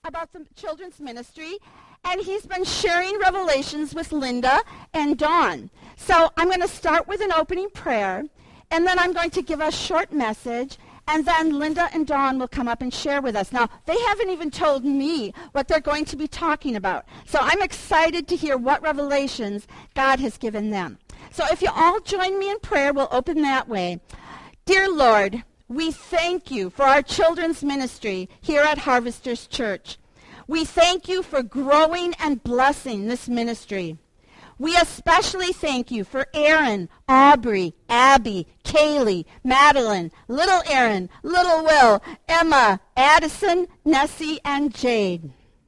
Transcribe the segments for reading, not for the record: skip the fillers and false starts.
about the children's ministry, and he's been sharing revelations with Linda and Dawn. So I'm going to start with an opening prayer, and then I'm going to give a short message, and then Linda and Dawn will come up and share with us. Now, they haven't even told me what they're going to be talking about, so I'm excited to hear what revelations God has given them. So if you all join me in prayer, we'll open that way. Dear Lord, we thank you for our children's ministry here at Harvesters Church. We thank you for growing and blessing this ministry. We especially thank you for Aaron, Aubrey, Abby, Kaylee, Madeline, little Aaron, little Will, Emma, Addison, Nessie, and Jade.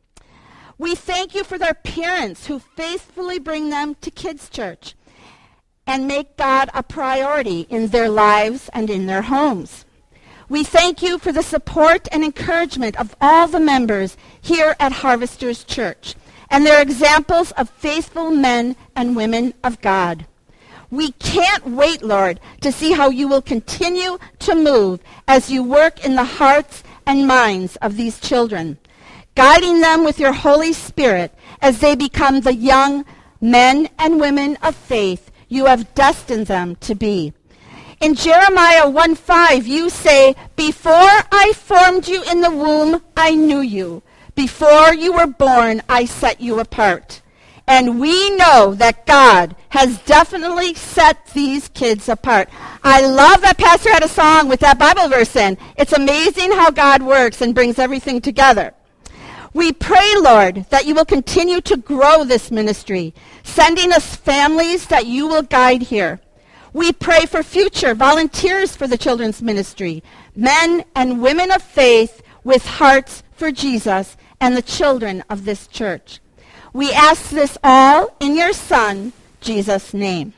We thank you for their parents who faithfully bring them to Kids Church and make God a priority in their lives and in their homes. We thank you for the support and encouragement of all the members here at Harvesters Church and their examples of faithful men and women of God. We can't wait, Lord, to see how you will continue to move as you work in the hearts and minds of these children, guiding them with your Holy Spirit as they become the young men and women of faith you have destined them to be. In Jeremiah 1:5, you say, "Before I formed you in the womb, I knew you. Before you were born, I set you apart." And we know that God has definitely set these kids apart. I love that Pastor had a song with that Bible verse in. It's amazing how God works and brings everything together. We pray, Lord, that you will continue to grow this ministry, sending us families that you will guide here. We pray for future volunteers for the children's ministry, men and women of faith with hearts for Jesus and the children of this church. We ask this all in your Son, Jesus' name.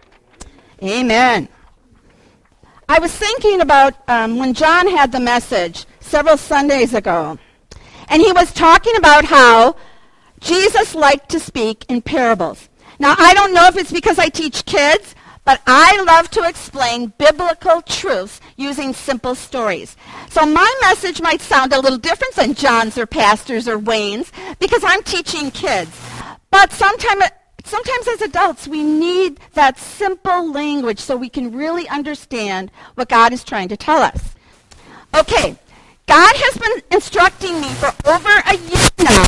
Amen. I was thinking about when John had the message several Sundays ago, and he was talking about how Jesus liked to speak in parables. Now, I don't know if it's because I teach kids, but I love to explain biblical truths using simple stories. So my message might sound a little different than John's or Pastor's or Wayne's because I'm teaching kids. But sometimes as adults, we need that simple language so we can really understand what God is trying to tell us. Okay, God has been instructing me for over a year now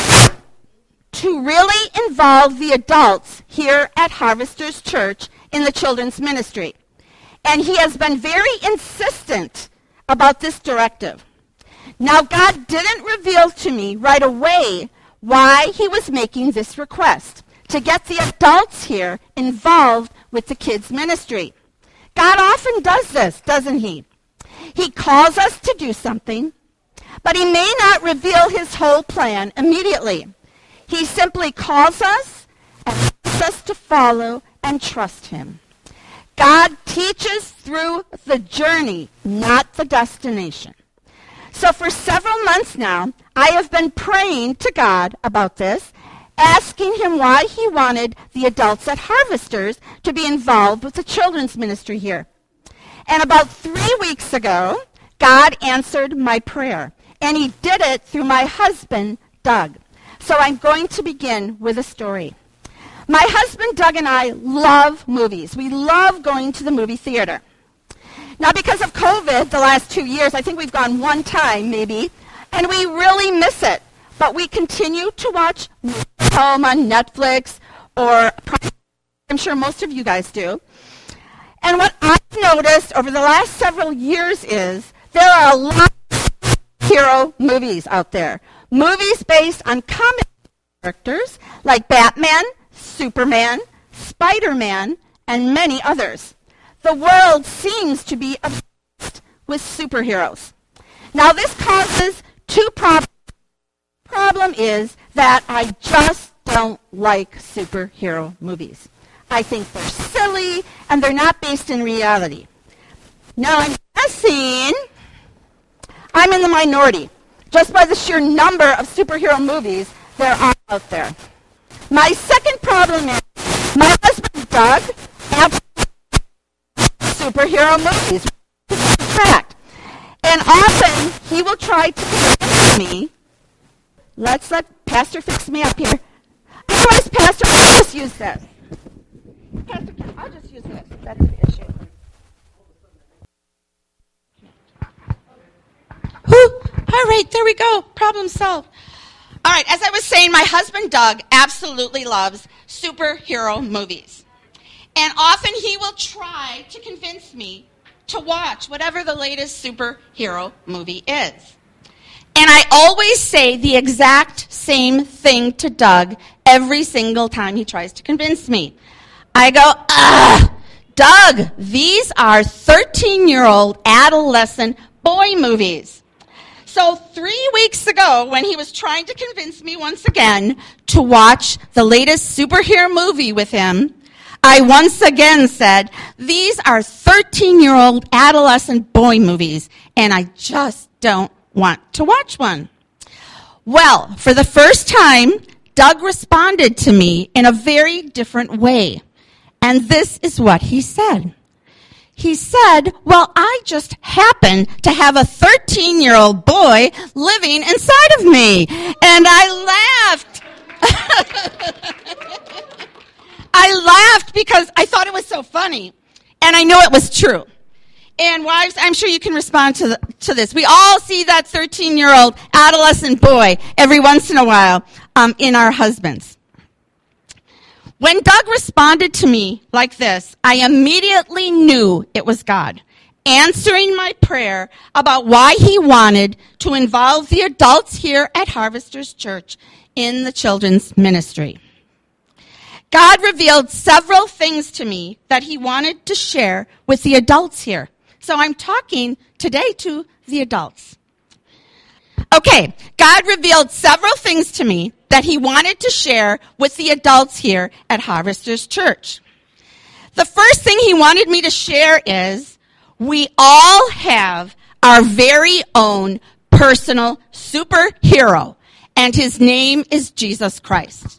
to really involve the adults here at Harvesters Church in the children's ministry. And he has been very insistent about this directive. Now, God didn't reveal to me right away why he was making this request, to get the adults here involved with the kids' ministry. God often does this, doesn't he? He calls us to do something, but he may not reveal his whole plan immediately. He simply calls us and asks us to follow and trust him. God teaches through the journey, not the destination. So for several months now, I have been praying to God about this, asking him why he wanted the adults at Harvesters to be involved with the children's ministry here. And about 3 weeks ago, God answered my prayer, and he did it through my husband, Doug. So I'm going to begin with a story. My husband, Doug, and I love movies. We love going to the movie theater. Now, because of COVID the last 2 years, I think we've gone one time maybe, and we really miss it. But we continue to watch movies at home on Netflix, or I'm sure most of you guys do. And what I've noticed over the last several years is there are a lot of hero movies out there. Movies based on comic characters like Batman, Superman, Spider-Man, and many others. The world seems to be obsessed with superheroes. Now, this causes two problems. The problem is that I just don't like superhero movies. I think they're silly, and they're not based in reality. Now, I'm guessing I'm in the minority, just by the sheer number of superhero movies there are out there. My second problem is my husband, Doug, absolutely superhero movies. Fact. And often he will try to convince me let's let Pastor fix me up here. Otherwise, Pastor, I'll just use this. Pastor, I'll just use this. That's the issue. Whew. All right, there we go. Problem solved. All right, as I was saying, my husband, Doug, absolutely loves superhero movies. And often he will try to convince me to watch whatever the latest superhero movie is. And I always say the exact same thing to Doug every single time he tries to convince me. I go, Doug, these are 13-year-old adolescent boy movies. So 3 weeks ago, when he was trying to convince me once again to watch the latest superhero movie with him, I once again said, these are 13-year-old adolescent boy movies, and I just don't want to watch one. Well, for the first time, Doug responded to me in a very different way. And this is what he said. He said, well, I just happen to have a 13-year-old boy living inside of me. And I laughed. I laughed because I thought it was so funny. And I know it was true. And wives, I'm sure you can respond to this. We all see that 13-year-old adolescent boy every once in a while in our husbands. When Doug responded to me like this, I immediately knew it was God answering my prayer about why he wanted to involve the adults here at Harvesters Church in the children's ministry. God revealed several things to me that he wanted to share with the adults here. So I'm talking today to the adults. Okay, God revealed several things to me that he wanted to share with the adults here at Harvesters Church. The first thing he wanted me to share is we all have our very own personal superhero, and his name is Jesus Christ.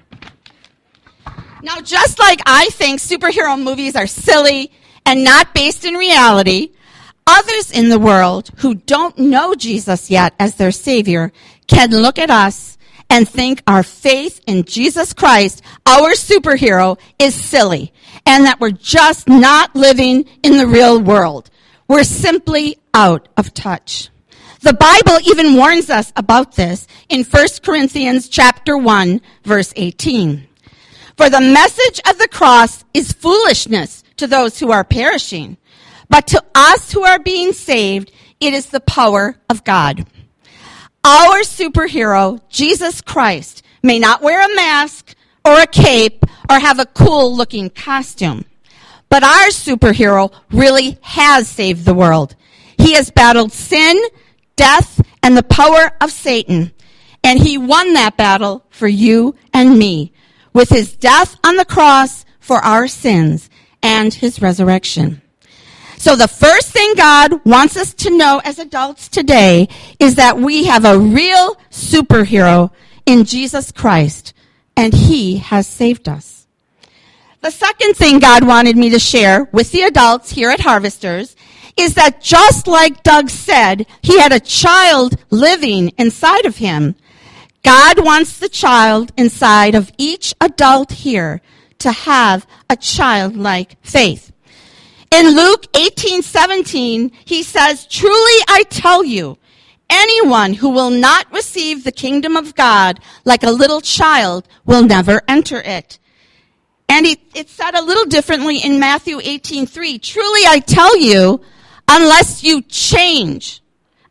Now, just like I think superhero movies are silly and not based in reality, others in the world who don't know Jesus yet as their Savior can look at us and think our faith in Jesus Christ, our superhero, is silly and that we're just not living in the real world. We're simply out of touch. The Bible even warns us about this in 1 Corinthians chapter 1, verse 18. For the message of the cross is foolishness to those who are perishing, but to us who are being saved, it is the power of God. Our superhero, Jesus Christ, may not wear a mask or a cape or have a cool-looking costume, but our superhero really has saved the world. He has battled sin, death, and the power of Satan, and he won that battle for you and me with his death on the cross for our sins and his resurrection. So the first thing God wants us to know as adults today is that we have a real superhero in Jesus Christ, and he has saved us. The second thing God wanted me to share with the adults here at Harvesters is that just like Doug said, he had a child living inside of him. God wants the child inside of each adult here to have a childlike faith. In Luke 18:17, he says, "Truly I tell you, anyone who will not receive the kingdom of God like a little child will never enter it." And it's said a little differently in Matthew 18:3. "Truly I tell you, unless you change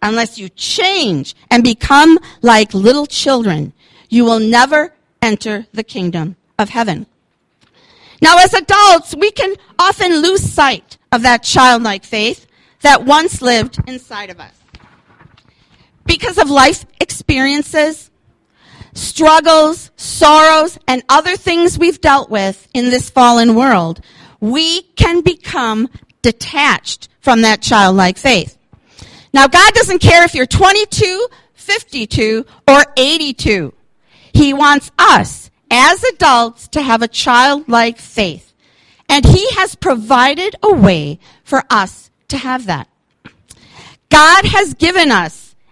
and become like little children, you will never enter the kingdom of heaven." Now, as adults, we can often lose sight of that childlike faith that once lived inside of us. Because of life experiences, struggles, sorrows, and other things we've dealt with in this fallen world, we can become detached from that childlike faith. Now, God doesn't care if you're 22, 52, or 82. He wants us as adults to have a childlike faith. And he has provided a way for us to have that. God has given us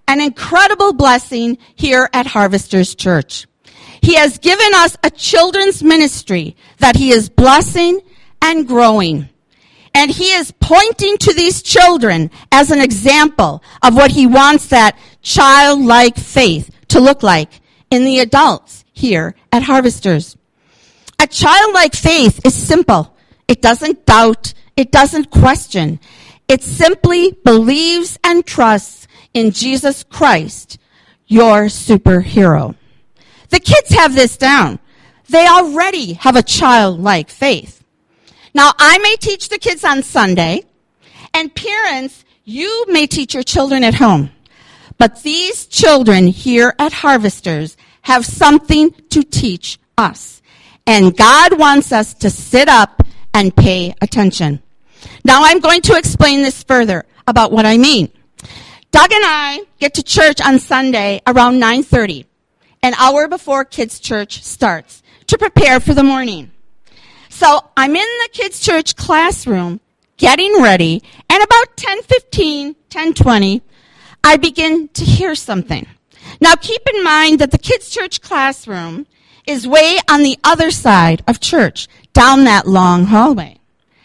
an incredible blessing here at Harvesters Church. He has given us a children's ministry that he is blessing and growing. And he is pointing to these children as an example of what he wants that childlike faith to look like in the adults here at Harvesters. A childlike faith is simple. It doesn't doubt. It doesn't question. It simply believes and trusts in Jesus Christ, your superhero. The kids have this down. They already have a childlike faith. Now, I may teach the kids on Sunday, and parents, you may teach your children at home. But these children here at Harvesters have something to teach us. And God wants us to sit up and pay attention. Now, I'm going to explain this further about what I mean. Doug and I get to church on Sunday around 9:30, an hour before kids' church starts, to prepare for the morning. So I'm in the kids' church classroom getting ready, and about 10:15, 10:20, I begin to hear something. Now keep in mind that the kids' church classroom is way on the other side of church, down that long hallway.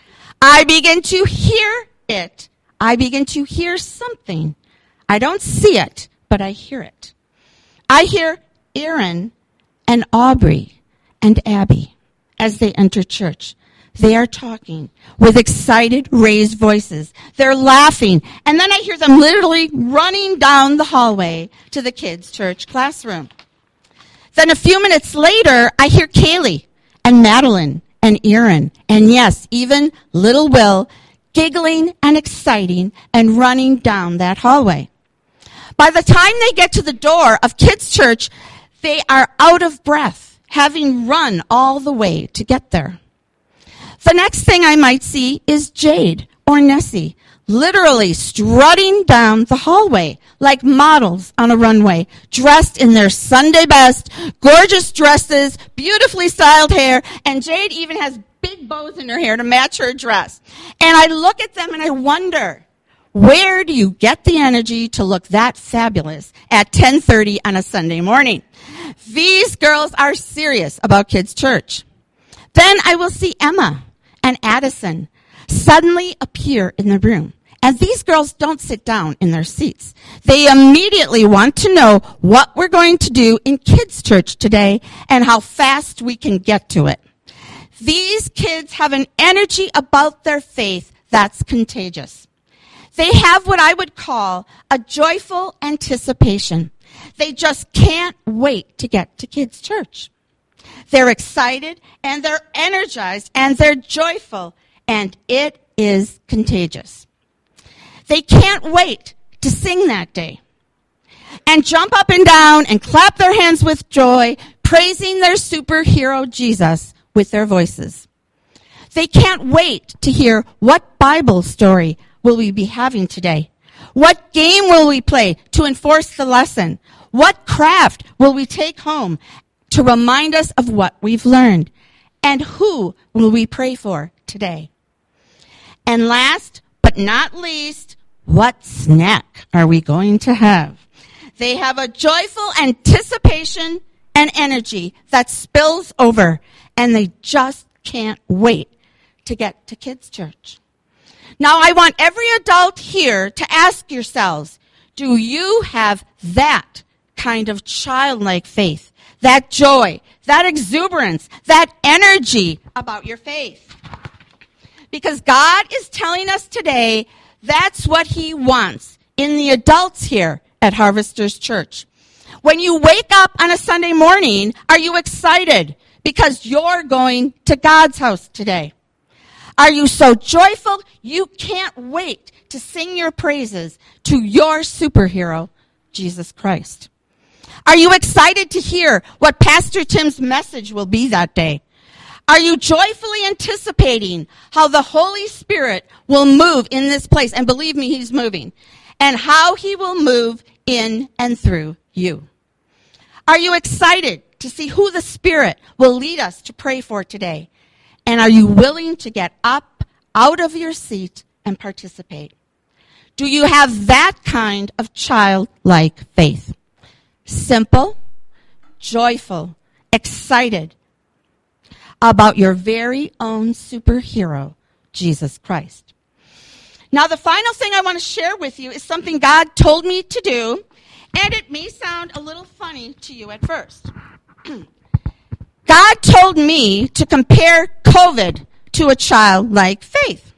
I begin to hear it. I begin to hear something. I don't see it, but I hear it. I hear Aaron and Aubrey and Abby as they enter church. They are talking with excited, raised voices. They're laughing. And then I hear them literally running down the hallway to the kids' church classroom. Then a few minutes later, I hear Kaylee and Madeline and Aaron, and yes, even little Will, giggling and exciting and running down that hallway. By the time they get to the door of kids' church, they are out of breath, having run all the way to get there. The next thing I might see is Jade or Nessie, literally strutting down the hallway like models on a runway, dressed in their Sunday best, gorgeous dresses, beautifully styled hair, and Jade even has big bows in her hair to match her dress. And I look at them and I wonder, where do you get the energy to look that fabulous at 10:30 on a Sunday morning? These girls are serious about kids' church. Then I will see Emma and Addison suddenly appear in the room. And these girls don't sit down in their seats. They immediately want to know what we're going to do in kids' church today and how fast we can get to it. These kids have an energy about their faith that's contagious. They have what I would call a joyful anticipation. They just can't wait to get to kids' church. They're excited and they're energized and they're joyful, and it is contagious. They can't wait to sing that day and jump up and down and clap their hands with joy, praising their superhero Jesus with their voices. They can't wait to hear what Bible story will we be having today. What game will we play to enforce the lesson? What craft will we take home to remind us of what we've learned? And who will we pray for today? And last but not least, what snack are we going to have? They have a joyful anticipation and energy that spills over, and they just can't wait to get to kids' church. Now, I want every adult here to ask yourselves, do you have that kind of childlike faith, that joy, that exuberance, that energy about your faith? Because God is telling us today that's what he wants in the adults here at Harvesters Church. When you wake up on a Sunday morning, are you excited because you're going to God's house today? Are you so joyful you can't wait to sing your praises to your superhero, Jesus Christ? Are you excited to hear what Pastor Tim's message will be that day? Are you joyfully anticipating how the Holy Spirit will move in this place? And believe me, he's moving. And how he will move in and through you. Are you excited to see who the Spirit will lead us to pray for today? And are you willing to get up out of your seat and participate? Do you have that kind of childlike faith? Simple, joyful, excited about your very own superhero, Jesus Christ. Now, the final thing I want to share with you is something God told me to do, and it may sound a little funny to you at first. God told me to compare COVID to a childlike faith.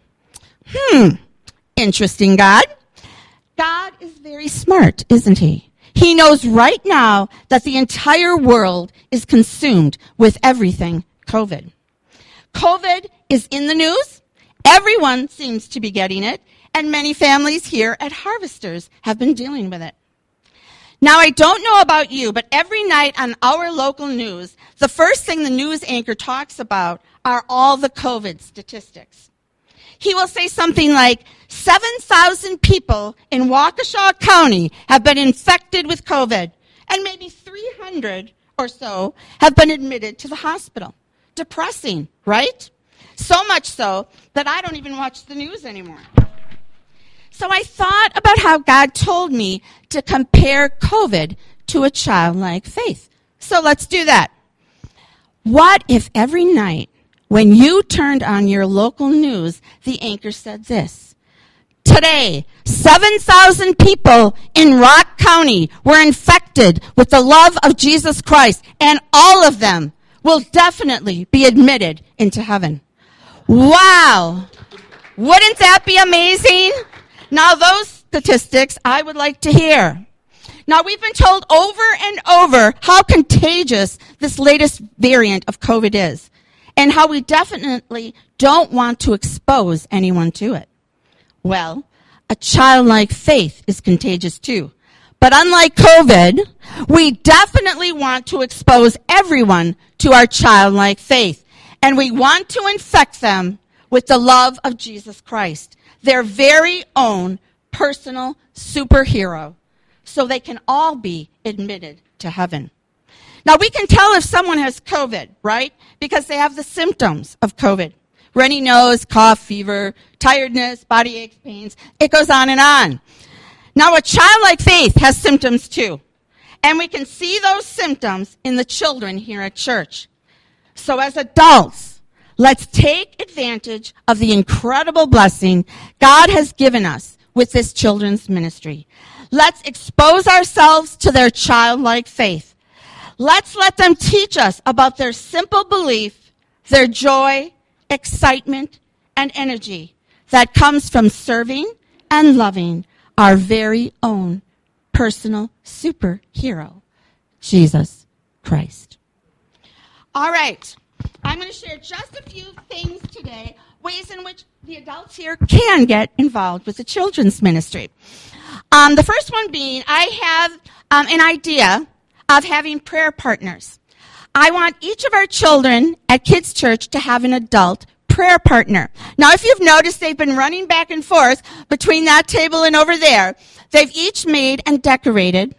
Interesting, God. God is very smart, isn't he? He knows right now that the entire world is consumed with everything COVID. COVID is in the news. Everyone seems to be getting it, and many families here at Harvesters have been dealing with it. Now, I don't know about you, but every night on our local news, the first thing the news anchor talks about are all the COVID statistics. He will say something like, 7,000 people in Waukesha County have been infected with COVID, and maybe 300 or so have been admitted to the hospital. Depressing, right? So much so that I don't even watch the news anymore. So I thought about how God told me to compare COVID to a childlike faith. So let's do that. What if every night when you turned on your local news, the anchor said this? Today, 7,000 people in Rock County were infected with the love of Jesus Christ, and all of them will definitely be admitted into heaven. Wow! Wouldn't that be amazing? Now, those statistics I would like to hear. Now, we've been told over and over how contagious this latest variant of COVID is, and how we definitely don't want to expose anyone to it. Well, a childlike faith is contagious too. But unlike COVID, we definitely want to expose everyone to our childlike faith. And we want to infect them with the love of Jesus Christ, their very own personal superhero, so they can all be admitted to heaven. Now, we can tell if someone has COVID, right? Because they have the symptoms of COVID. Runny nose, cough, fever, tiredness, body aches, pains. It goes on and on. Now, a childlike faith has symptoms too. And we can see those symptoms in the children here at church. So as adults, let's take advantage of the incredible blessing God has given us with this children's ministry. Let's expose ourselves to their childlike faith. Let's let them teach us about their simple belief, their joy, excitement, and energy that comes from serving and loving our very own personal superhero, Jesus Christ. All right. I'm going to share just a few things today, ways in which the adults here can get involved with the children's ministry. The first one being, I have an idea of having prayer partners. I want each of our children at Kids Church to have an adult prayer partner. Now, if you've noticed, they've been running back and forth between that table and over there. They've each made and decorated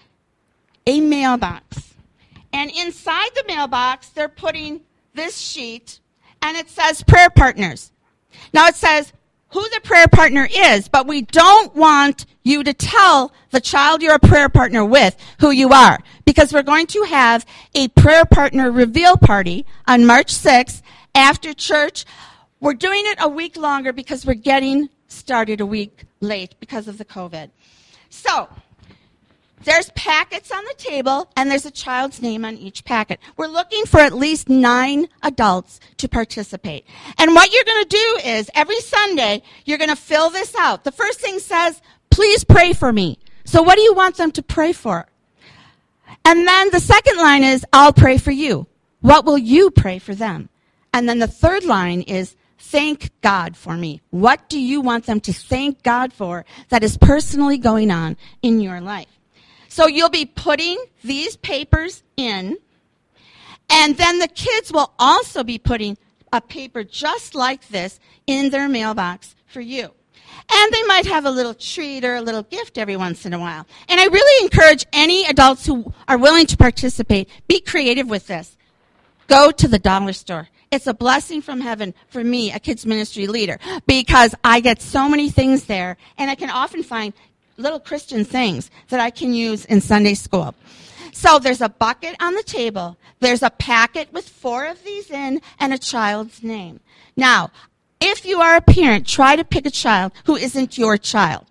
a mailbox. And inside the mailbox, they're putting this sheet, and it says prayer partners. Now, it says who the prayer partner is, but we don't want you to tell the child you're a prayer partner with who you are, because we're going to have a prayer partner reveal party on March 6th after church. We're doing it a week longer because we're getting started a week late because of the COVID. So, there's packets on the table, and there's a child's name on each packet. We're looking for at least 9 adults to participate. And what you're going to do is, every Sunday, you're going to fill this out. The first thing says, please pray for me. So what do you want them to pray for? And then the second line is, I'll pray for you. What will you pray for them? And then the third line is, thank God for me. What do you want them to thank God for that is personally going on in your life? So you'll be putting these papers in, and then the kids will also be putting a paper just like this in their mailbox for you. And they might have a little treat or a little gift every once in a while. And I really encourage any adults who are willing to participate, be creative with this. Go to the dollar store it's a blessing from heaven for me, a kids ministry leader, because I get so many things there, and I can often find little Christian things that I can use in Sunday school. So there's a bucket on the table. There's a packet with 4 of these in and a child's name. Now, if you are a parent, try to pick a child who isn't your child.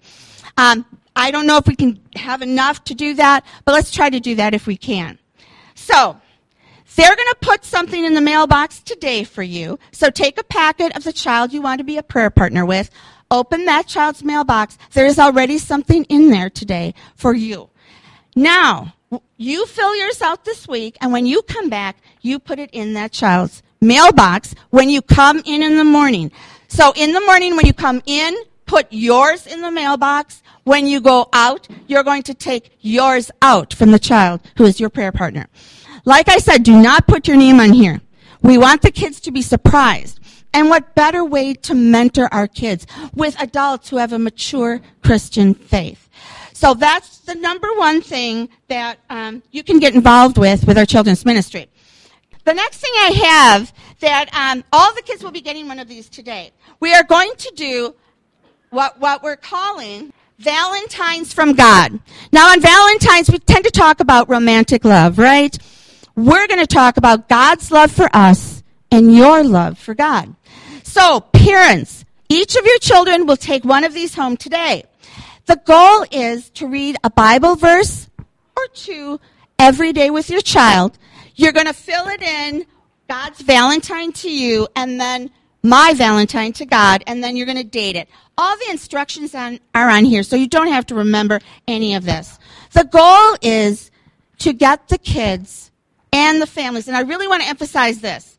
I don't know if we can have enough to do that, but let's try to do that if we can. So, they're going to put something in the mailbox today for you. So take a packet of the child you want to be a prayer partner with. Open that child's mailbox. There is already something in there today for you. Now, you fill yours out this week, and when you come back, you put it in that child's mailbox when you come in the morning. So in the morning when you come in, put yours in the mailbox. When you go out, you're going to take yours out from the child who is your prayer partner. Like I said, do not put your name on here. We want the kids to be surprised. And what better way to mentor our kids with adults who have a mature Christian faith? So that's the number one thing that you can get involved with our children's ministry. The next thing I have that all the kids will be getting one of these today. We are going to do what we're calling Valentine's from God. Now on Valentine's, we tend to talk about romantic love, right? We're going to talk about God's love for us and your love for God. So, parents, each of your children will take one of these home today. The goal is to read a Bible verse or 2 every day with your child. You're going to fill it in, God's Valentine to you, and then my Valentine to God, and then you're going to date it. All the instructions are on here, so you don't have to remember any of this. The goal is to get the kids and the families, and I really want to emphasize this.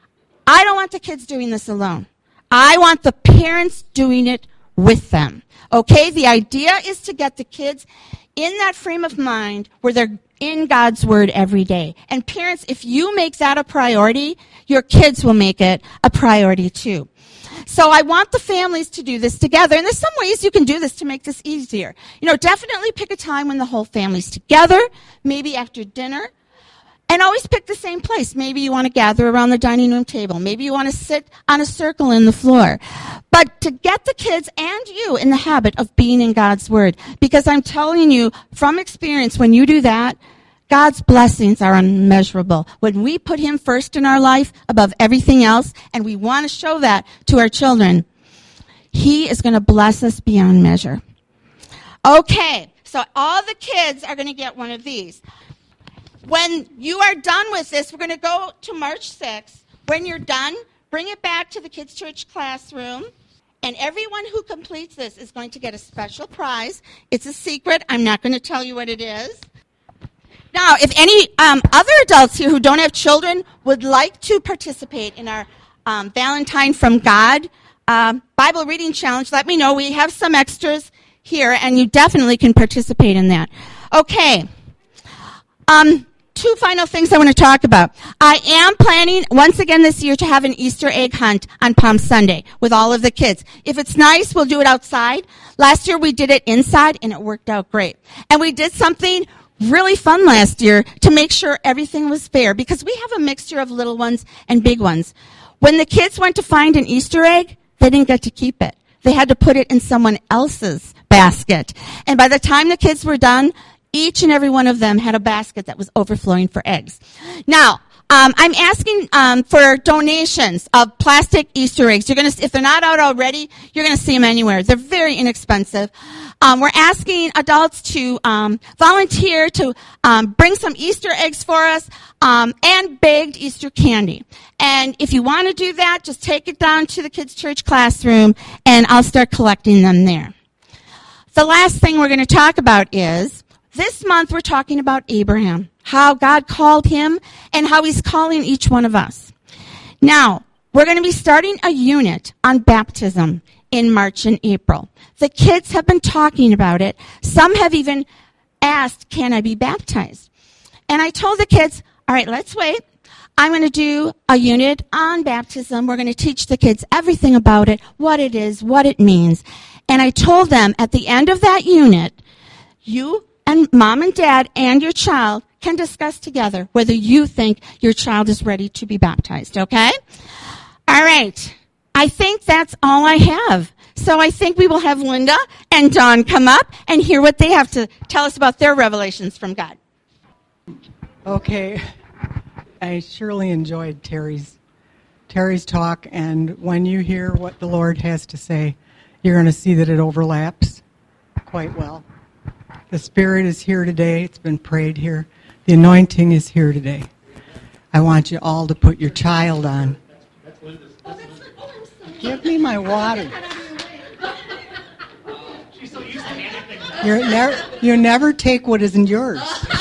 I don't want the kids doing this alone. I want the parents doing it with them. Okay? The idea is to get the kids in that frame of mind where they're in God's Word every day. And parents, if you make that a priority, your kids will make it a priority too. So I want the families to do this together. And there's some ways you can do this to make this easier. Definitely pick a time when the whole family's together, maybe after dinner. And always pick the same place. Maybe you want to gather around the dining room table. Maybe you want to sit on a circle in the floor. But to get the kids and you in the habit of being in God's Word. Because I'm telling you from experience, when you do that, God's blessings are unmeasurable. When we put Him first in our life above everything else, and we want to show that to our children, He is going to bless us beyond measure. Okay, so all the kids are going to get one of these. When you are done with this, we're going to go to March 6th. When you're done, bring it back to the Kids Church classroom, and everyone who completes this is going to get a special prize. It's a secret. I'm not going to tell you what it is. Now, if any other adults here who don't have children would like to participate in our Valentine from God Bible reading challenge, let me know. We have some extras here, and you definitely can participate in that. Okay. 2 final things I want to talk about. I am planning, once again this year, to have an Easter egg hunt on Palm Sunday with all of the kids. If it's nice, we'll do it outside. Last year we did it inside, and it worked out great. And we did something really fun last year to make sure everything was fair, because we have a mixture of little ones and big ones. When the kids went to find an Easter egg, they didn't get to keep it. They had to put it in someone else's basket. And by the time the kids were done, each and every one of them had a basket that was overflowing for eggs. Now, I'm asking for donations of plastic Easter eggs. If they're not out already, you're going to see them anywhere. They're very inexpensive. We're asking adults to volunteer to bring some Easter eggs for us and baked Easter candy. And if you want to do that, just take it down to the Kids Church classroom, and I'll start collecting them there. The last thing we're going to talk about is, this month we're talking about Abraham, how God called him and how He's calling each one of us. Now, we're going to be starting a unit on baptism in March and April. The kids have been talking about it. Some have even asked, can I be baptized? And I told the kids, all right, let's wait. I'm going to do a unit on baptism. We're going to teach the kids everything about it, what it is, what it means. And I told them at the end of that unit, you and mom and dad and your child can discuss together whether you think your child is ready to be baptized, okay? All right. I think that's all I have. So I think we will have Linda and Dawn come up and hear what they have to tell us about their revelations from God. Okay. I surely enjoyed Terry's talk, and when you hear what the Lord has to say, you're going to see that it overlaps quite well. The Spirit is here today. It's been prayed here. The anointing is here today. I want you all to put your child on. Give me my water. You never take what isn't yours.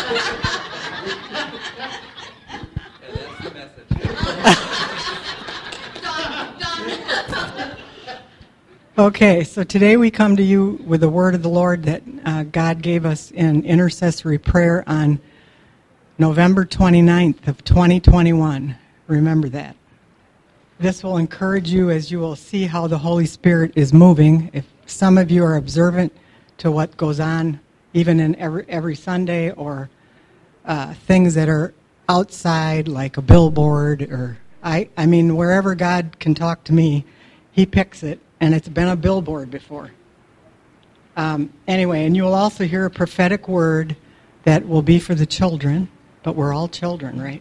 Okay, so today we come to you with the word of the Lord that God gave us in intercessory prayer on November 29th of 2021. Remember that. This will encourage you as you will see how the Holy Spirit is moving. If some of you are observant to what goes on, even in every Sunday, or things that are outside, like a billboard, or I mean, wherever God can talk to me, He picks it, and it's been a billboard before. Anyway, and you will also hear a prophetic word that will be for the children, but we're all children, right?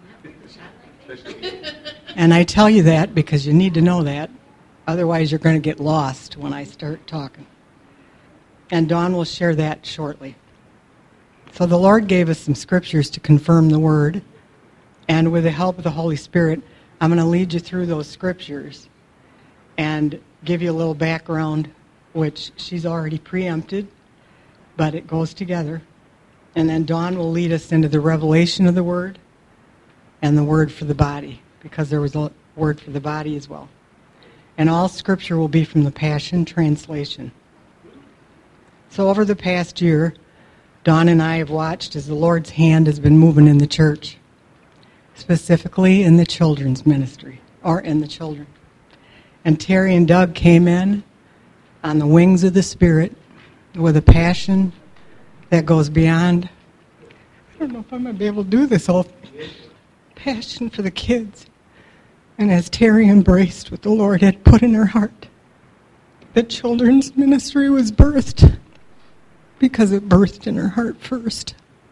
And I tell you that because you need to know that. Otherwise, you're going to get lost when I start talking. And Dawn will share that shortly. So the Lord gave us some scriptures to confirm the word. And with the help of the Holy Spirit, I'm going to lead you through those scriptures and give you a little background, which she's already preempted, but it goes together. And then Dawn will lead us into the revelation of the word and the word for the body, because there was a word for the body as well. And all scripture will be from the Passion Translation. So over the past year, Dawn and I have watched as the Lord's hand has been moving in the church, specifically in the children's ministry, or in the children. And Terry and Doug came in on the wings of the Spirit with a passion that goes beyond, I don't know if I'm going to be able to do this all, passion for the kids. And as Terry embraced what the Lord had put in her heart, the children's ministry was birthed because it birthed in her heart first.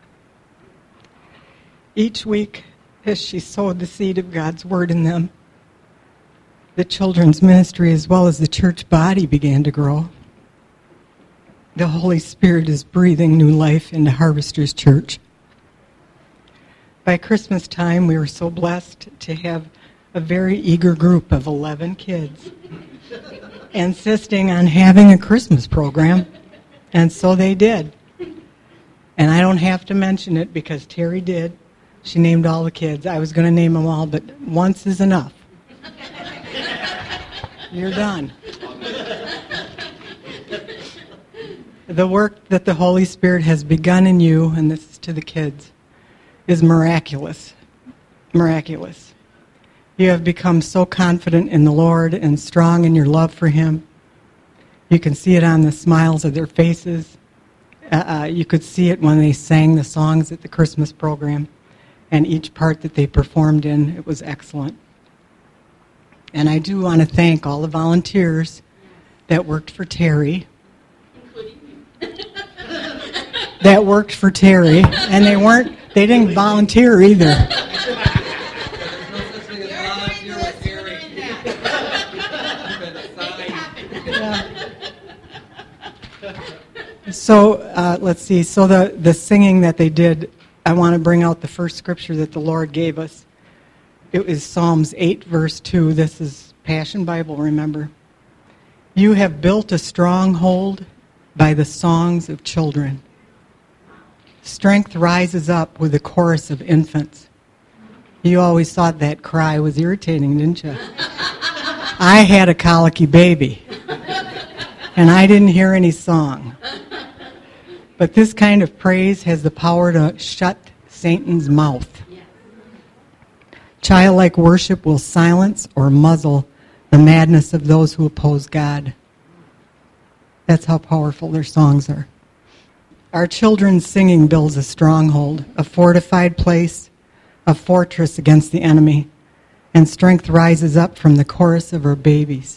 Each week, as she sowed the seed of God's word in them, the children's ministry as well as the church body began to grow. The Holy Spirit is breathing new life into Harvesters Church. By Christmas time, we were so blessed to have a very eager group of 11 kids insisting on having a Christmas program, and so they did. And I don't have to mention it because Terry did. She named all the kids. I was going to name them all, but once is enough. You're done. The work that the Holy Spirit has begun in you, and this is to the kids, is miraculous. Miraculous. You have become so confident in the Lord and strong in your love for Him. You can see it on the smiles of their faces. You could see it when they sang the songs at the Christmas program, and each part that they performed in, it was excellent. And I do want to thank all the volunteers that worked for Terry. Including you. That worked for Terry, and they didn't volunteer either. So let's see. So the singing that they did, I want to bring out the first scripture that the Lord gave us. It was Psalms 8, verse 2. This is Passion Bible, remember. You have built a stronghold by the songs of children. Strength rises up with the chorus of infants. You always thought that cry was irritating, didn't you? I had a colicky baby, and I didn't hear any song. But this kind of praise has the power to shut Satan's mouth. Childlike worship will silence or muzzle the madness of those who oppose God. That's how powerful their songs are. Our children's singing builds a stronghold, a fortified place, a fortress against the enemy, and strength rises up from the chorus of our babies.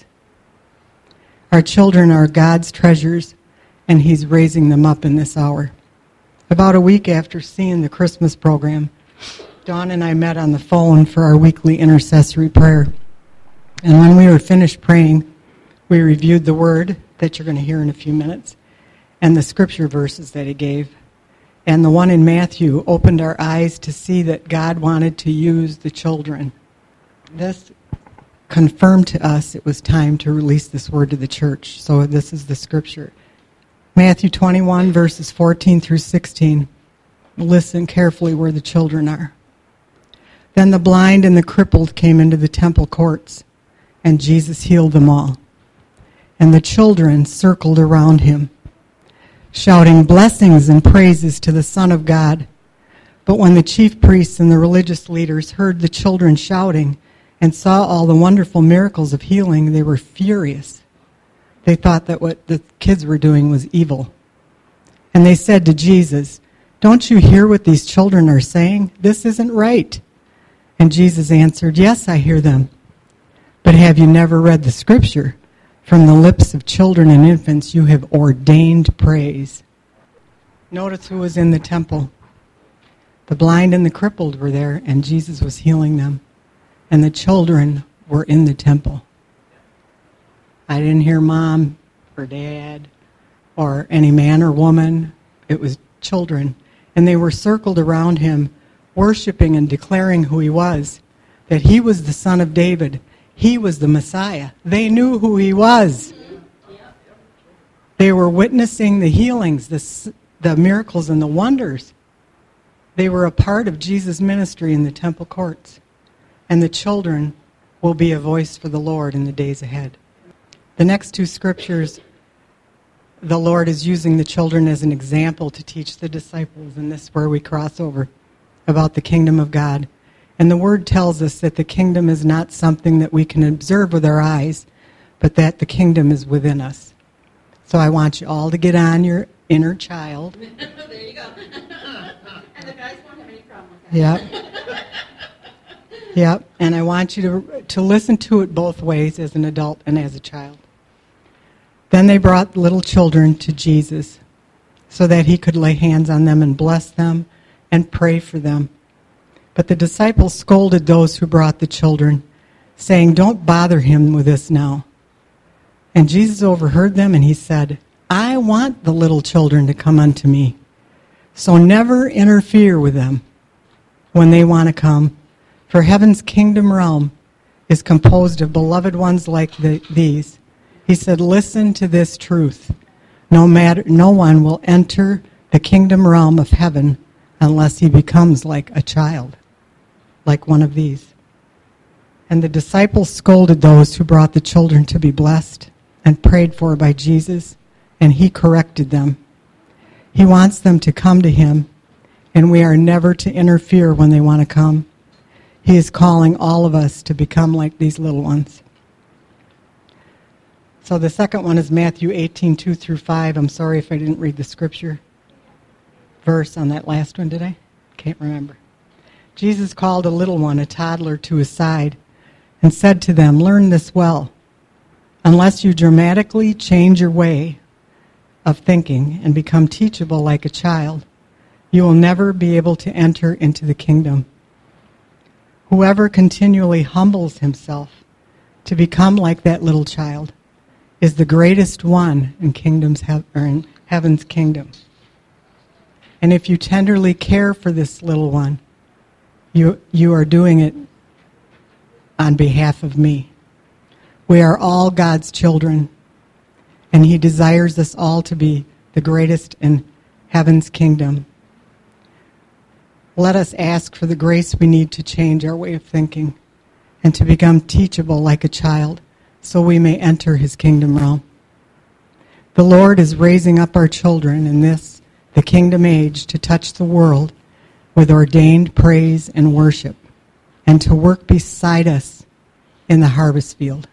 Our children are God's treasures, and He's raising them up in this hour. About a week after seeing the Christmas program, Dawn and I met on the phone for our weekly intercessory prayer. And when we were finished praying, we reviewed the word that you're going to hear in a few minutes and the scripture verses that He gave. And the one in Matthew opened our eyes to see that God wanted to use the children. This confirmed to us it was time to release this word to the church. So this is the scripture. Matthew 21, verses 14 through 16. Listen carefully where the children are. Then the blind and the crippled came into the temple courts, and Jesus healed them all. And the children circled around Him, shouting blessings and praises to the Son of God. But when the chief priests and the religious leaders heard the children shouting and saw all the wonderful miracles of healing, they were furious. They thought that what the kids were doing was evil. And they said to Jesus, "Don't you hear what these children are saying? This isn't right." And Jesus answered, "Yes, I hear them. But have you never read the scripture? From the lips of children and infants you have ordained praise." Notice who was in the temple. The blind and the crippled were there, and Jesus was healing them. And the children were in the temple. I didn't hear mom or dad or any man or woman. It was children. And they were circled around Him, worshiping and declaring who He was, that He was the Son of David. He was the Messiah. They knew who He was. They were witnessing the healings, the miracles, and the wonders. They were a part of Jesus' ministry in the temple courts. And the children will be a voice for the Lord in the days ahead. The next two scriptures, the Lord is using the children as an example to teach the disciples, and this is where we cross over, about the kingdom of God. And the Word tells us that the kingdom is not something that we can observe with our eyes, but that the kingdom is within us. So I want you all to get on your inner child. There you go. And the guys won't have any problem with that. Yep. Yep. And I want you to listen to it both ways, as an adult and as a child. Then they brought little children to Jesus so that He could lay hands on them and bless them and pray for them. But the disciples scolded those who brought the children, saying, "Don't bother Him with this now." And Jesus overheard them, and He said, "I want the little children to come unto me. So never interfere with them when they want to come. For heaven's kingdom realm is composed of beloved ones like these." He said, "Listen to this truth. No one will enter the kingdom realm of heaven unless he becomes like a child, like one of these." And the disciples scolded those who brought the children to be blessed and prayed for by Jesus, and He corrected them. He wants them to come to Him, and we are never to interfere when they want to come. He is calling all of us to become like these little ones. So the second one is Matthew 18:2 through 5. I'm sorry if I didn't read the scripture verse on that last one, did I? Can't remember. Jesus called a little one, a toddler, to His side and said to them, "Learn this well. Unless you dramatically change your way of thinking and become teachable like a child, you will never be able to enter into the kingdom. Whoever continually humbles himself to become like that little child is the greatest one in in heaven's kingdom. And if you tenderly care for this little one, you are doing it on behalf of me. We are all God's children, and He desires us all to be the greatest in heaven's kingdom. Let us ask for the grace we need to change our way of thinking and to become teachable like a child so we may enter His kingdom realm. The Lord is raising up our children in this, the kingdom age, to touch the world with ordained praise and worship and to work beside us in the harvest field.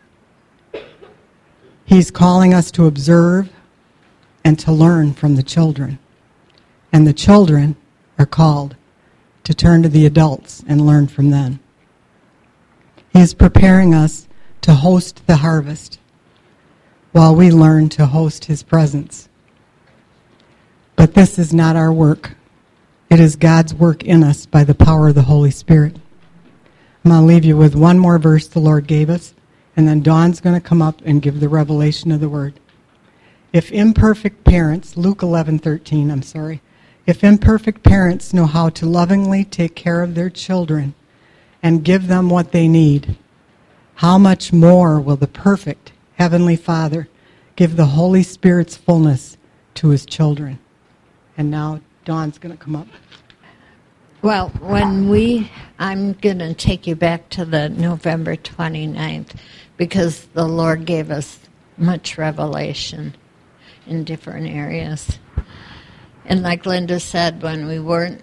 He's calling us to observe and to learn from the children. and the children are called to turn to the adults and learn from them. He is preparing us to host the harvest while we learn to host His presence. But this is not our work. It is God's work in us by the power of the Holy Spirit. I'm going to leave you with one more verse the Lord gave us, and then Dawn's going to come up and give the revelation of the Word. If imperfect parents, Luke 11:13, if imperfect parents know how to lovingly take care of their children and give them what they need, how much more will the perfect Heavenly Father give the Holy Spirit's fullness to His children? And now Dawn's going to come up. Well, I'm going to take you back to the November 29th because the Lord gave us much revelation in different areas. And like Linda said, when we weren't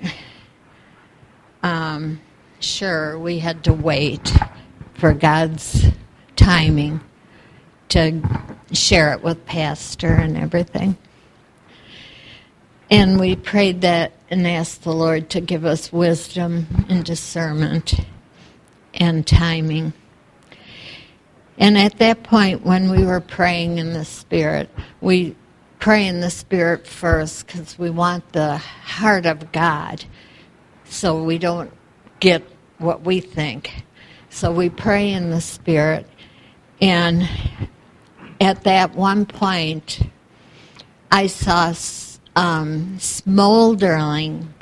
sure, we had to wait for God's timing to share it with Pastor and everything. And we prayed that and asked the Lord to give us wisdom and discernment and timing. And at that point, when we were praying in the Spirit, we pray in the Spirit first because we want the heart of God so we don't get what we think. So we pray in the Spirit. And at that one point, I saw smoldering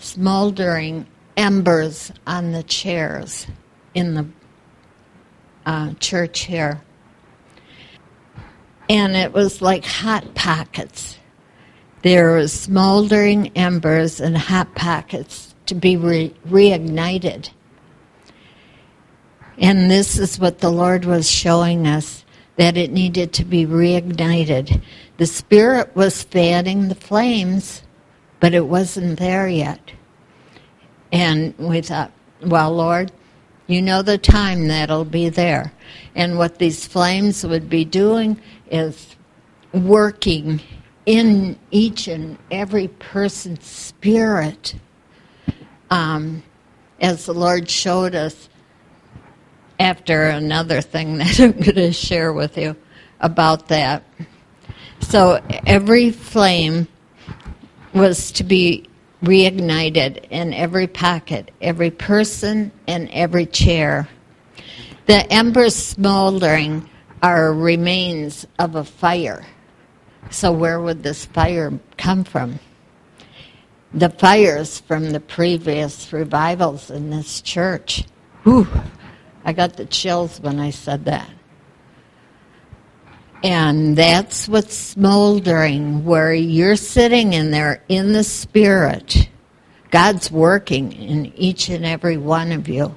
embers on the chairs in the church here. And it was like hot pockets. There was smoldering embers and hot pockets to be reignited. And this is what the Lord was showing us, that it needed to be reignited. The Spirit was fanning the flames, but it wasn't there yet. And we thought, well, Lord, you know the time that'll be there. And what these flames would be doing is working in each and every person's spirit. As the Lord showed us after another thing that I'm going to share with you about that. So every flame was to be reignited in every pocket, every person, and every chair. The embers smoldering are remains of a fire. So where would this fire come from? The fires from the previous revivals in this church. Whew, I got the chills when I said that. And that's what's smoldering, where you're sitting in there in the Spirit. God's working in each and every one of you.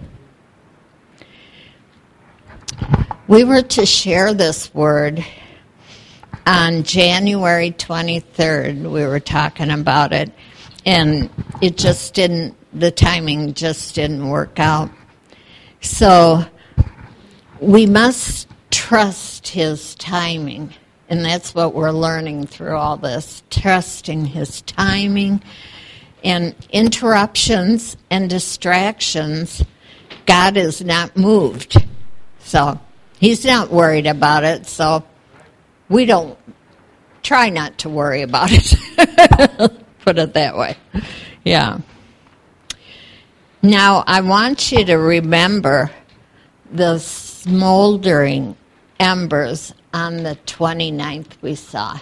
We were to share this word on January 23rd. We were talking about it, and the timing just didn't work out. So we must trust His timing, and that's what we're learning through all this, trusting His timing. And interruptions and distractions, God is not moved. So He's not worried about it, so we don't try not to worry about it. Put it that way. Yeah. Now, I want you to remember the smoldering embers on the 29th we saw.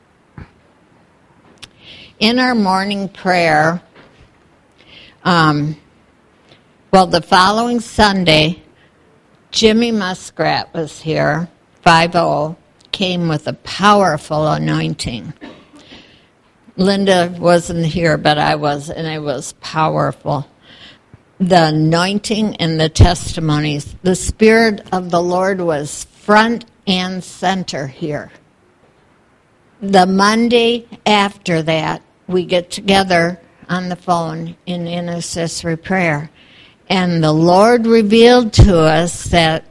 In our morning prayer, the following Sunday, Jimmy Muskrat was here, 5-0, came with a powerful anointing. Linda wasn't here, but I was, and it was powerful. The anointing and the testimonies, the Spirit of the Lord was front and center here. The Monday after that, we get together on the phone in intercessory prayer. And the Lord revealed to us that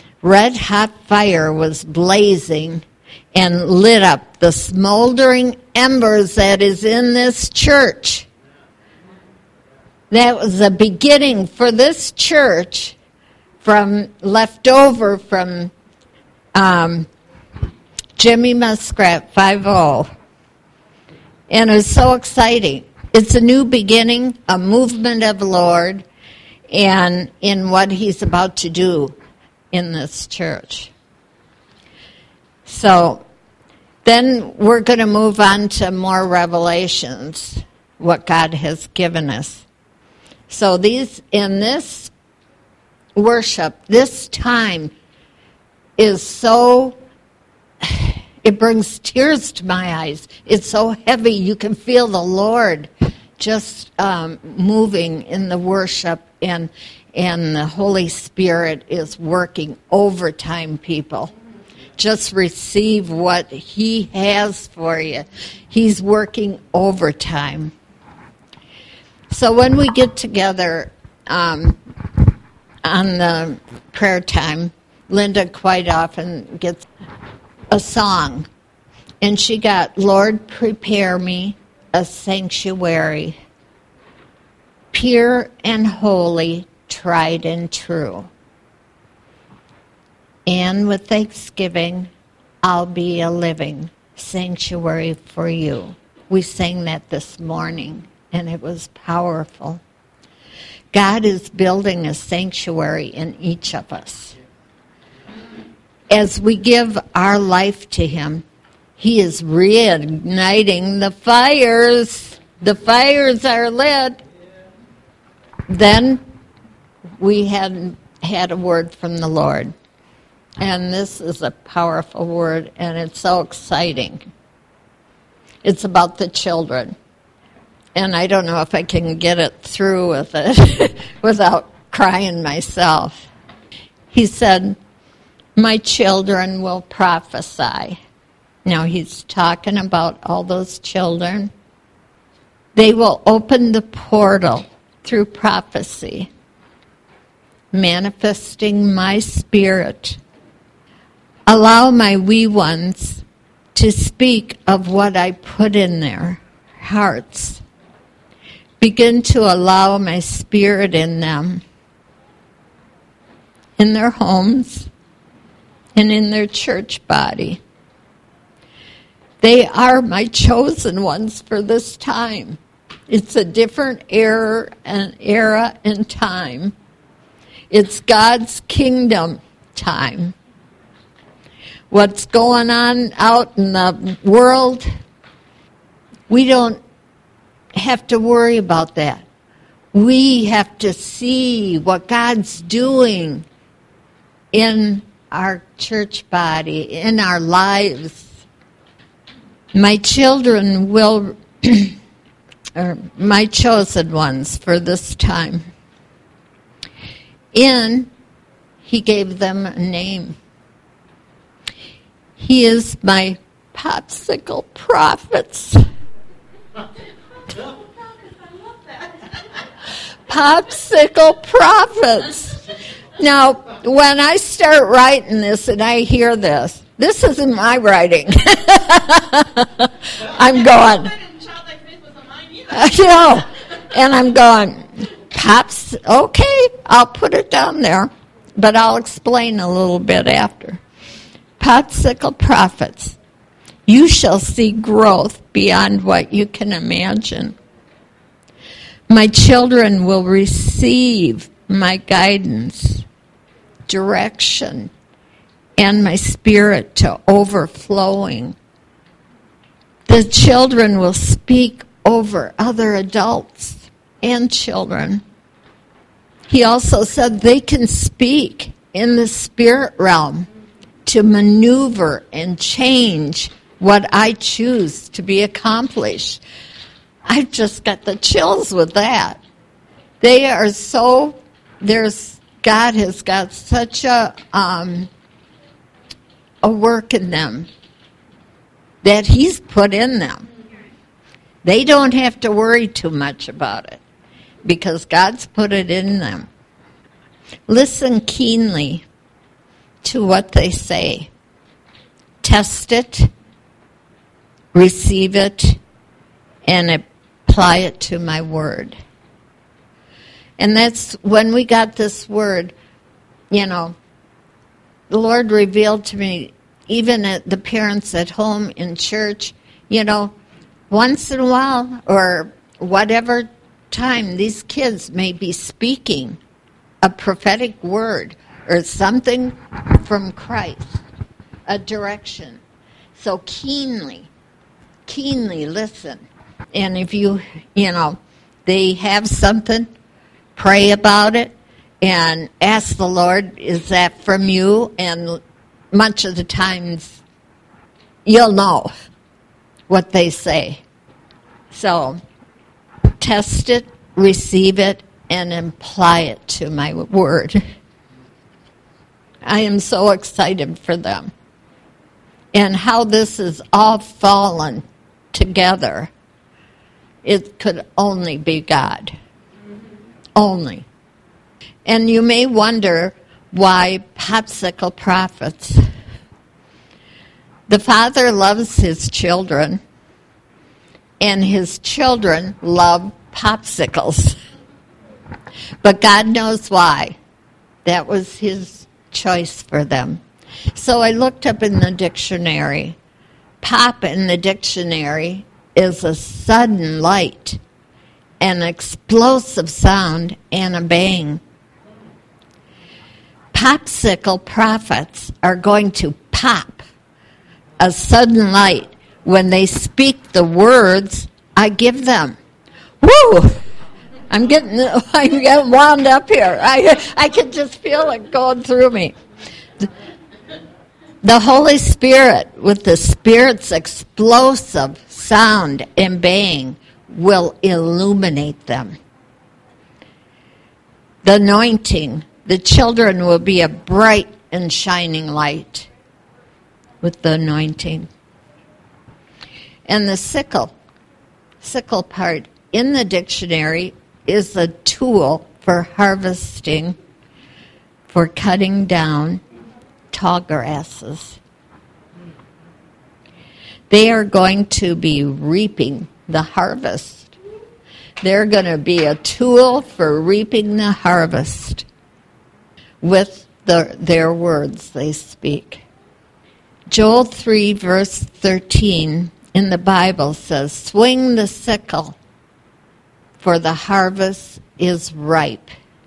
red-hot fire was blazing and lit up the smoldering embers that is in this church. That was the beginning for this church from left over from Jimmy Muskrat 5-0. And it was so exciting. It's a new beginning, a movement of the Lord, and in what he's about to do in this church. So then we're going to move on to more revelations, what God has given us. So in this worship, this time is so, it brings tears to my eyes. It's so heavy. You can feel the Lord just moving in the worship, and the Holy Spirit is working overtime, people. Just receive what he has for you. He's working overtime. So when we get together on the prayer time, Linda quite often gets a song. And she got, Lord, prepare me a sanctuary, pure and holy, tried and true. And with thanksgiving, I'll be a living sanctuary for you. We sang that this morning, and it was powerful. God is building a sanctuary in each of us. As we give our life to him, he is reigniting the fires. The fires are lit. Then we had a word from the Lord. And this is a powerful word, and it's so exciting. It's about the children. And I don't know if I can get it through with it without crying myself. He said, my children will prophesy. Now he's talking about all those children. They will open the portal through prophecy, manifesting my spirit. Allow my wee ones to speak of what I put in their hearts. Begin to allow my spirit in them, in their homes, and in their church body. They are my chosen ones for this time. It's a different era and time. It's God's kingdom time. What's going on out in the world, we don't have to worry about that. We have to see what God's doing in our church body, in our lives. My children will, or my chosen ones for this time. He gave them a name. He is my popsicle prophets. Popsicle prophets. Now, when I start writing this and I hear this isn't my writing. I'm going, and I'm going, Pops, okay, I'll put it down there, but I'll explain a little bit after. Popsicle prophets, you shall see growth beyond what you can imagine. My children will receive my guidance, direction, and my spirit to overflowing. The children will speak over other adults and children. He also said they can speak in the spirit realm to maneuver and change what I choose to be accomplished. I've just got the chills with that. They are so, God has got such a work in them that he's put in them. They don't have to worry too much about it because God's put it in them. Listen keenly to what they say. Test it. receive it, and apply it to my word. And that's when we got this word, the Lord revealed to me, even at the parents at home in church, once in a while or whatever time these kids may be speaking a prophetic word or something from Christ, a direction. So keenly listen. And if they have something, pray about it and ask the Lord, is that from you? And much of the times you'll know what they say. So test it, receive it, and apply it to my word. I am so excited for them. And how this is all fallen together. It could only be God. Only. And you may wonder why popsicle prophets. The Father loves his children, and his children love popsicles. But God knows why. That was his choice for them. So I looked up in the dictionary. Pop in the dictionary is a sudden light, an explosive sound, and a bang. Popsicle prophets are going to pop a sudden light when they speak the words I give them. Woo! I'm getting wound up here. I can just feel it going through me. The Holy Spirit, with the Spirit's explosive sound and bang, will illuminate them. The anointing, the children will be a bright and shining light with the anointing. And the sickle part in the dictionary is a tool for harvesting, for cutting down tall grasses. They are going to be reaping the harvest. They're going to be a tool for reaping the harvest with their words they speak. Joel 3, verse 13 in the Bible says, "Swing the sickle, for the harvest is ripe."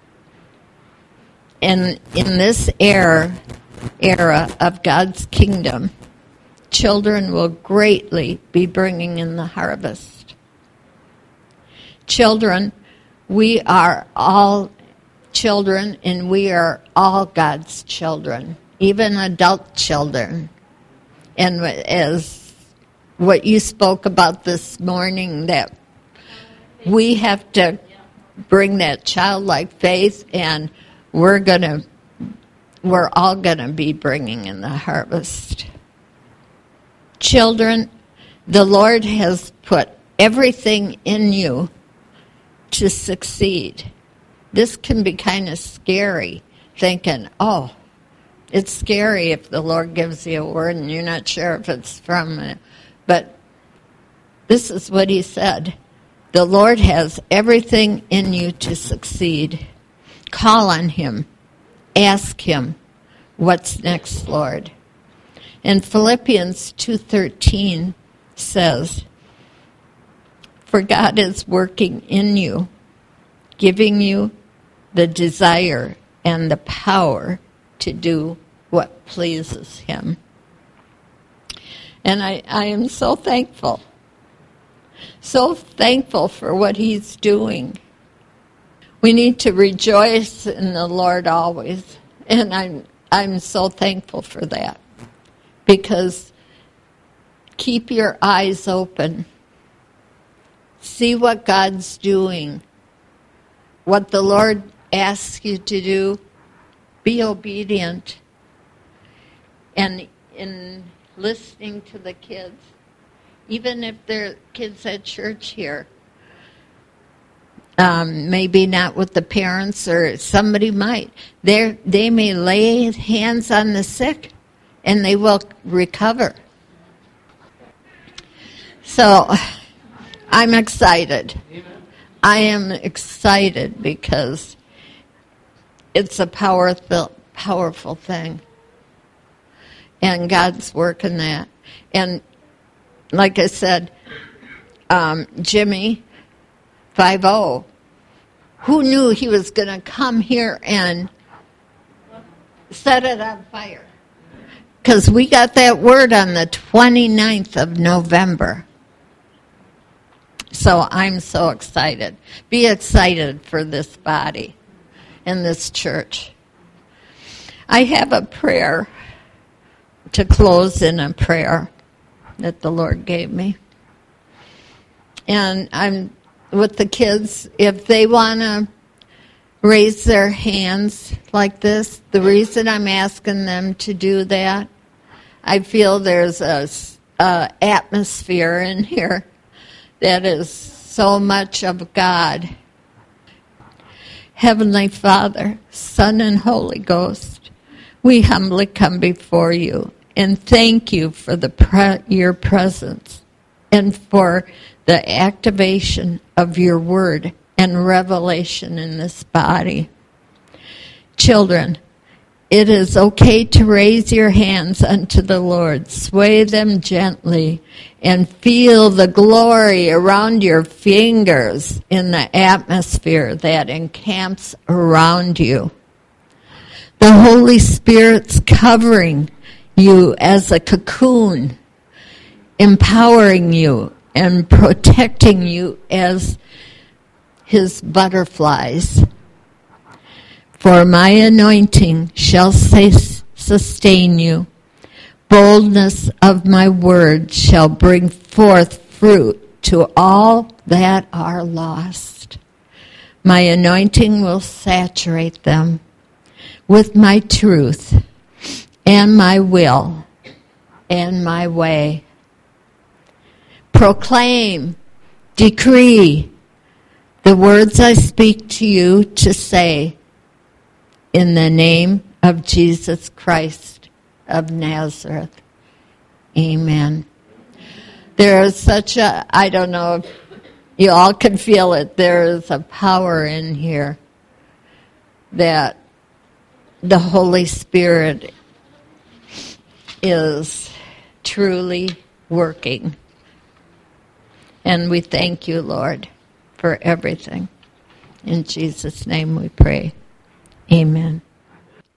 And in this era of God's kingdom, children will greatly be bringing in the harvest. Children, we are all children, and we are all God's children, even adult children. And as what you spoke about this morning, that we have to bring that childlike faith, and we're all going to be bringing in the harvest. Children, the Lord has put everything in you to succeed. This can be kind of scary, thinking, it's scary if the Lord gives you a word and you're not sure if it's from it. But this is what he said. The Lord has everything in you to succeed. Call on him. Ask him, what's next, Lord? And Philippians 2:13 says, "For God is working in you, giving you the desire and the power to do what pleases him." And I am so thankful for what he's doing. We need to rejoice in the Lord always, and I'm so thankful for that. Because keep your eyes open. See what God's doing. What the Lord asks you to do, be obedient. And in listening to the kids, even if they're kids at church here, maybe not with the parents, or somebody might, they may lay hands on the sick and they will recover. So I'm excited. I am excited because it's a powerful thing. And God's working that. And like I said, Jimmy 5-0, who knew he was going to come here and set it on fire? Because we got that word on the 29th of November. So I'm so excited. Be excited for this body and this church. I have a prayer to close in a prayer that the Lord gave me. And I'm with the kids, if they want to raise their hands like this, the reason I'm asking them to do that, I feel there's a atmosphere in here that is so much of God. Heavenly Father, Son, and Holy Ghost, we humbly come before you and thank you for your presence and for the activation of your word and revelation in this body. Children, it is okay to raise your hands unto the Lord. Sway them gently and feel the glory around your fingers in the atmosphere that encamps around you. The Holy Spirit's covering you as a cocoon, empowering you and protecting you as his butterflies. For my anointing shall sustain you. Boldness of my word shall bring forth fruit to all that are lost. My anointing will saturate them with my truth and my will and my way. Proclaim, decree the words I speak to you to say, in the name of Jesus Christ of Nazareth. Amen. There is such a, I don't know if you all can feel it, there is a power in here that the Holy Spirit is truly working. And we thank you, Lord, for everything. In Jesus' name we pray. Amen.